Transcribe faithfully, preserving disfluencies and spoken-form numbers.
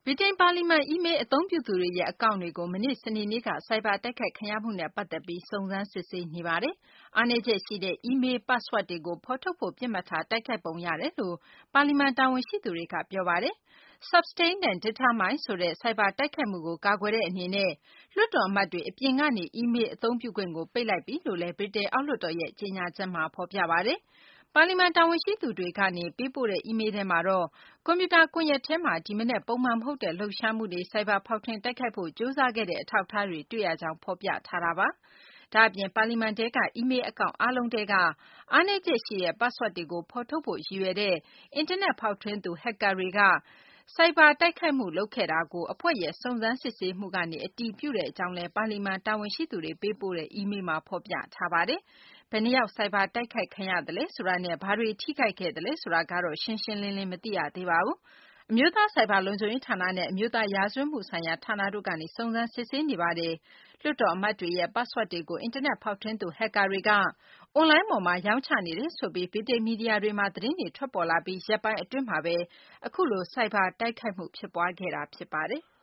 ဗြိတိန်ပါလီမန် အီးမေးလ်အသုံးပြုသူတွေရဲ့အကောင့်တွေကို မနေ့ စနေနေ့က ဆိုက်ဘာတိုက်ခိုက်ခံရမှုနဲ့ပတ်သက်ပြီး စုံစမ်းစစ်ဆေးနေပါတယ်။ အားနည်းချက်ရှိတဲ့ အီးမေးလ် password တွေကို ဖော်ထုတ်ဖို့ ပစ်မှတ်ထား တိုက်ခိုက်ပုံရတယ်လို့ ပါလီမန်တာဝန်ရှိသူတွေက ပြောပါတယ်။ Substained and Determined ဆိုတဲ့ ဆိုက်ဘာတိုက်ခိုက်မှုကို ကာကွယ်တဲ့အနေနဲ့ လွှတ်တော်အမတ်တွေ အပြင်ကနေ အီးမေးလ်အသုံးပြုခွင့်ကို ပိတ်လိုက်ပြီလို့လည်း ဗြိတိန်အောက်လွှတ်တော်ရဲ့ ကြေညာချက်မှာ ဖော်ပြပါတယ်။ ပါလီမန်တာဝန်ရှိသူတွေကနေ ပေးပို့တဲ့ အီးမေးလ်ထဲမှာတော့ ကွန်ပြူတာကွန်ရက်ထဲမှာ ဒီမနက် ပုံမှန်မဟုတ်တဲ့ လှုပ်ရှားမှုတွေ ဆိုက်ဘာဖောက်ထွင်းတိုက်ခိုက်ဖို့ ကြိုးစားခဲ့တဲ့ အထောက်အထားတွေ တွေ့ရကြောင်း ဖော်ပြထားတာပါ။ ဒါ့အပြင် ပါလီမန်ထဲက အီးမေးလ်အကောင့်အားလုံးထဲက အားနည်းချက်ရှိတဲ့ password တွေကို ဖော်ထုတ်ဖို့ ရည်ရွယ်တဲ့ အင်တာနက်ဖောက်ထွင်းသူ ဟက်ကာတွေက ဆိုက်ဘာတိုက်ခိုက်မှုလုပ်ခဲ့တာကို အဖွဲ့ရဲ့ စုံစမ်းစစ်ဆေးမှုကနေ အတည်ပြုကြောင်းလည်း ပါလီမန်တာဝန်ရှိသူတွေ ပေးပို့တဲ့ အီးမေးလ်မှာ ဖော်ပြထားပါတယ်။ ဘယ်နှစ်ယောက် ဆိုက်ဘာတိုက်ခိုက်ခံရသလဲဆိုတာနဲ့ ဘာတွေ ထိခိုက်ခဲ့သလဲဆိုတာကတော့ ရှင်းရှင်းလင်းလင်း မသိရသေးပါဘူး။ အမျိုးသား ဆိုက်ဘာလုံခြုံရေးဌာနနဲ့ အမျိုးသားရာဇဝတ်မှုဆိုင်ရာဌာနတို့ကနေ စုံစမ်းစစ်ဆေးနေပါတယ်။ လွှတ်တော်အမတ်တွေရဲ့ password တွေကို အင်တာနက်ဖောက်ထွင်းသူ ဟက်ကာတွေက အွန်လိုင်းပေါ်မှာ ရောင်းချနေတယ်ဆိုပြီး ဗြိတိန်မီဒီယာတွေမှာ သတင်းတွေ ထွက်ပေါ်လာပြီး ရက်ပိုင်းအတွင်းမှာပဲ အခုလို ဆိုက်ဘာတိုက်ခိုက်မှု ဖြစ်ပွားခဲ့တာ ဖြစ်ပါတယ်။